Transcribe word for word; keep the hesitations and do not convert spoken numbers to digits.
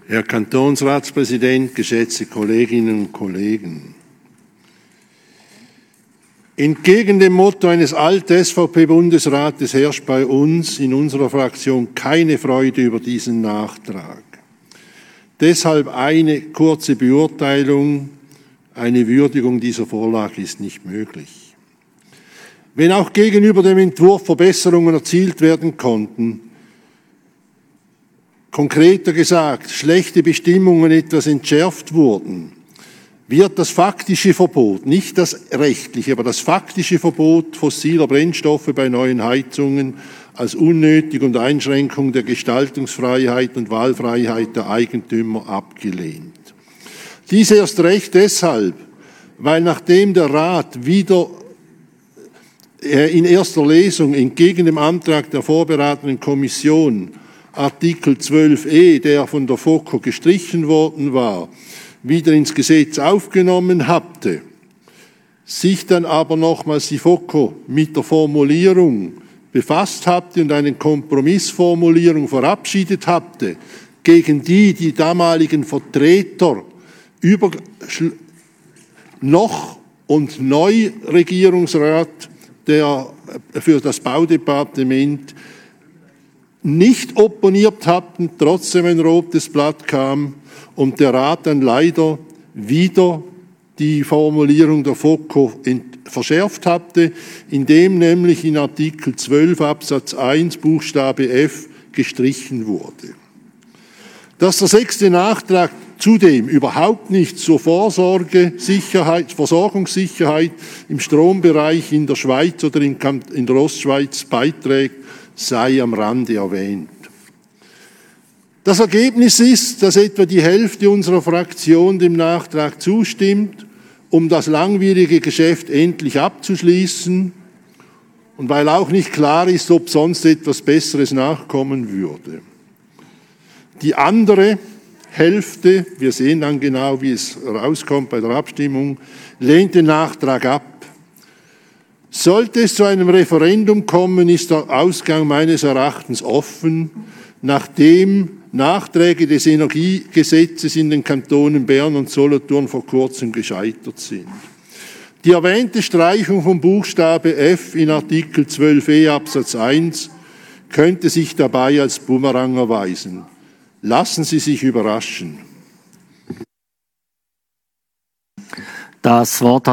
Herr Kantonsratspräsident, geschätzte Kolleginnen und Kollegen! Entgegen dem Motto eines alten S V P-Bundesrates herrscht bei uns in unserer Fraktion keine Freude über diesen Nachtrag. Deshalb eine kurze Beurteilung, eine Würdigung dieser Vorlage ist nicht möglich. Wenn auch gegenüber dem Entwurf Verbesserungen erzielt werden konnten, konkreter gesagt, schlechte Bestimmungen etwas entschärft wurden, wird das faktische Verbot, nicht das rechtliche, aber das faktische Verbot fossiler Brennstoffe bei neuen Heizungen als unnötig und Einschränkung der Gestaltungsfreiheit und Wahlfreiheit der Eigentümer abgelehnt. Dies erst recht deshalb, weil nachdem der Rat wieder in erster Lesung entgegen dem Antrag der vorberatenden Kommission Artikel zwölf e, der von der FOCO gestrichen worden war, wieder ins Gesetz aufgenommen hatte, sich dann aber nochmals die FOCO mit der Formulierung befasst hatte und eine Kompromissformulierung verabschiedet hatte, gegen die die damaligen Vertreter über noch und neu Regierungsrat der, für das Baudepartement nicht opponiert hatten, trotzdem ein rotes Blatt kam und der Rat dann leider wieder die Formulierung der FOCO verschärft hatte, indem nämlich in Artikel zwölf Absatz eins Buchstabe F gestrichen wurde. Dass der sechste Nachtrag zudem überhaupt nicht zur Vorsorgesicherheit, Versorgungssicherheit im Strombereich in der Schweiz oder in der Ostschweiz beiträgt, sei am Rande erwähnt. Das Ergebnis ist, dass etwa die Hälfte unserer Fraktion dem Nachtrag zustimmt, um das langwierige Geschäft endlich abzuschließen und weil auch nicht klar ist, ob sonst etwas Besseres nachkommen würde. Die andere Hälfte, wir sehen dann genau, wie es rauskommt bei der Abstimmung, lehnt den Nachtrag ab. Sollte es zu einem Referendum kommen, ist der Ausgang meines Erachtens offen, nachdem Nachträge des Energiegesetzes in den Kantonen Bern und Solothurn vor kurzem gescheitert sind. Die erwähnte Streichung vom Buchstabe F in Artikel zwölf e Absatz eins könnte sich dabei als Bumerang erweisen. Lassen Sie sich überraschen. Das Wort hat